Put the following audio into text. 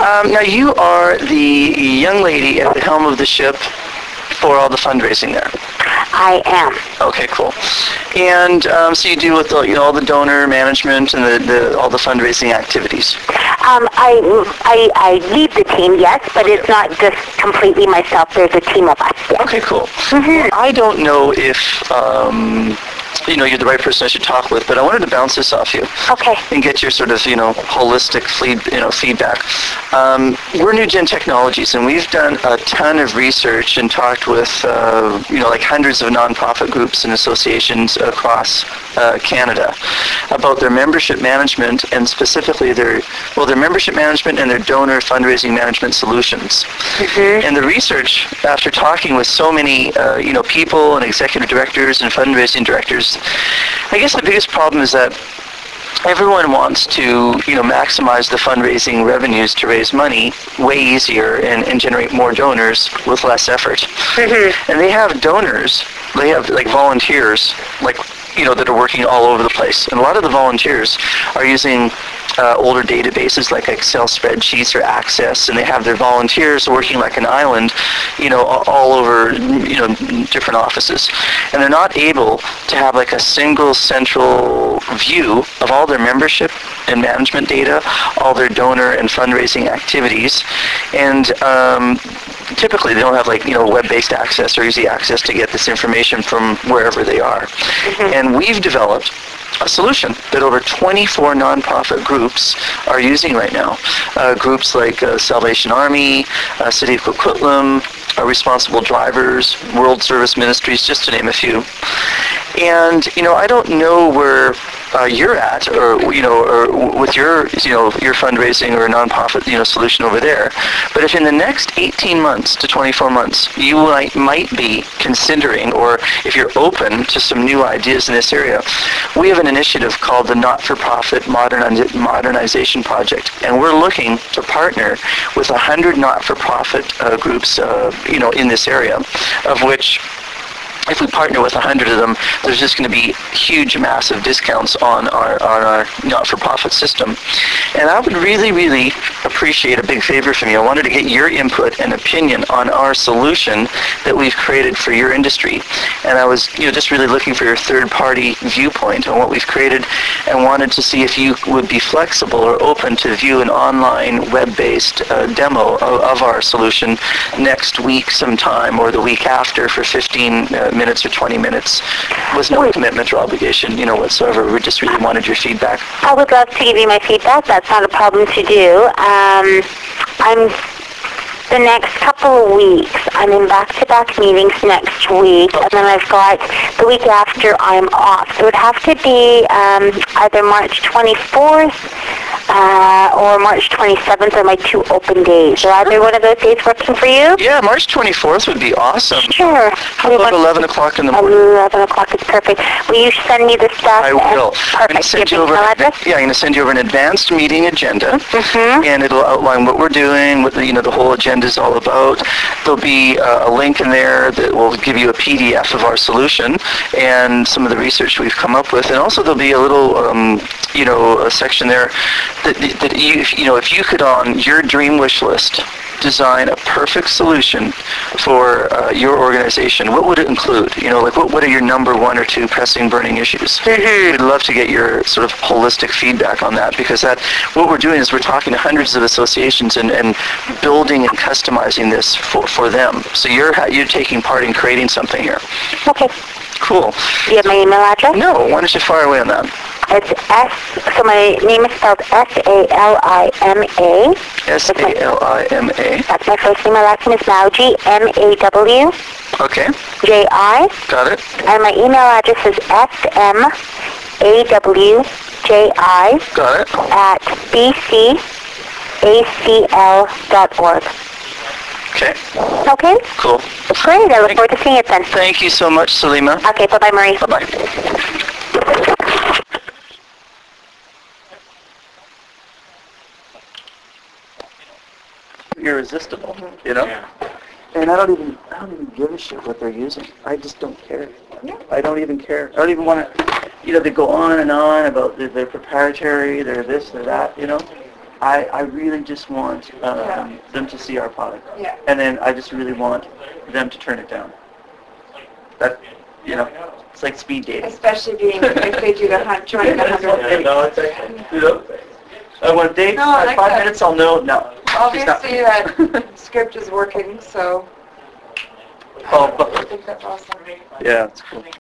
Now, you are the young lady at the helm of the ship for all the fundraising there. I am. Okay, cool. And so you deal with all the donor management and all the fundraising activities. I lead the team, yes, but it's not just completely myself. There's a team of us. Yes. Okay, cool. Mm-hmm. I don't know if you're the right person I should talk with, but I wanted to bounce this off you. Okay. And get your sort of holistic feedback. We're New Gen Technologies, and we've done a ton of research and talked with like hundreds of nonprofit groups and associations across Canada about their membership management and specifically their membership management and their donor fundraising management solutions. Mm-hmm. And the research, after talking with so many people and executive directors and fundraising directors, I guess the biggest problem is that everyone wants to, maximize the fundraising revenues to raise money way easier and generate more donors with less effort. Mm-hmm. And they have donors, they have like volunteers, that are working all over the place. And a lot of the volunteers are using older databases like Excel spreadsheets or Access, and they have their volunteers working like an island, all over, different offices. And they're not able to have like a single central view of all their membership and management data, all their donor and fundraising activities. And typically they don't have web-based access or easy access to get this information from wherever they are. Mm-hmm. And we've developed a solution that over 24 nonprofit groups are using right now. Groups like Salvation Army, City of Coquitlam, Responsible Drivers, World Service Ministries, just to name a few. And I don't know where you're at, or with your your fundraising or nonprofit solution over there. But if in the next 18 months to 24 months you might be considering, or if you're open to some new ideas in this area, we have an initiative called the Not-for-Profit Modernization Project, and we're looking to partner with 100 not-for-profit groups in this area, of which, if we partner with 100 of them, there's just going to be huge, massive discounts on our not-for-profit system. And I would really, really appreciate a big favor from you. I wanted to get your input and opinion on our solution that we've created for your industry. And I was just really looking for your third-party viewpoint on what we've created, and wanted to see if you would be flexible or open to view an online web-based demo of our solution next week sometime, or the week after, for 15 minutes or 20 minutes, with no commitment or obligation, whatsoever. We just really wanted your feedback. I would love to give you my feedback. That's not a problem to do. The next couple of weeks, I'm in back-to-back meetings next week, and then I've got the week after I'm off. So it would have to be either March 24th or March 27th are my two open days. Are either one of those days working for you? Yeah, March 24th would be awesome. Sure. How about 11 o'clock in the morning? 11 o'clock is perfect. Will you send me the stuff? I will. Perfect. I'm going to send you over. I'm going to send you over an advanced meeting agenda, mm-hmm. and it'll outline what we're doing, what the whole agenda is all about. There'll be a link in there that will give you a PDF of our solution and some of the research we've come up with, and also there'll be a little a section there that if you could, on your dream wish list, design a perfect solution for your organization, what would it include? What are your number one or two pressing, burning issues? Mm-hmm. We'd love to get your sort of holistic feedback on that, because what we're doing is we're talking to hundreds of associations and building and customizing this for them. So you're taking part in creating something here. Okay. Cool. Do you have my email address? No. Why don't you fire away on that? It's so my name is spelled Salima. Salima. That's my first name. My last name is Mawji, Maw. Okay. J-I. Got it. And my email address is smawji. Got it. At bcacl.org. Okay. Okay? Cool. Great. I look forward to seeing it then. Thank you so much, Salima. Okay. Bye-bye, Marie. Bye-bye. Irresistible, Yeah. And I don't even give a shit what they're using. I just don't care. I don't even care. I don't even want to, they go on and on about their proprietary, their this, their that, I really just want them to see our product. Yeah. And then I just really want them to turn it down. That, it's like speed dating. Especially if they do join the 100. No, it's actually, I want to date, No, I at like 5 that. minutes I'll know, no. she's not. Obviously, that script is working, so Oh, I think that's awesome. yeah, it's cool.